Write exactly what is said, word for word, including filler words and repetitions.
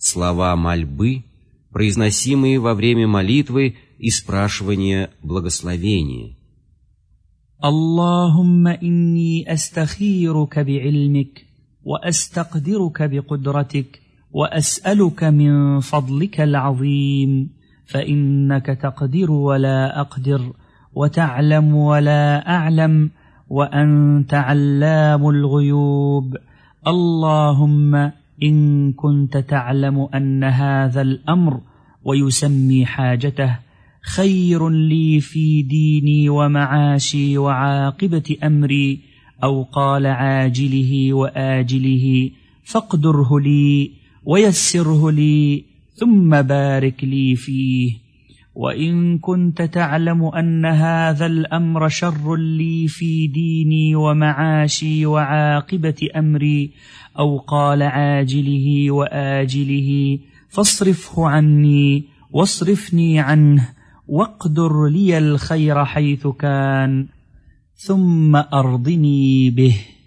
слова мольбы, произносимые во время молитвы и спрашивания благословения. اللهم إني أستخيرك بعلمك وأستقدرك بقدرتك وأسألك من فضلك العظيم فإنك تقدر ولا أقدر وتعلم ولا أعلم وأنت علام الغيوب. اللهم إن كنت تعلم أن هذا الأمر ويسمي حاجته خير لي في ديني ومعاشي وعاقبة أمري أو قال عاجله وآجله فاقدره لي ويسره لي ثم بارك لي فيه. وإن كنت تعلم أن هذا الأمر شر لي في ديني ومعاشي وعاقبة أمري أو قال عاجله وآجله فاصرفه عني واصرفني عنه واقدر لي الخير حيث كان ثم أرضني به.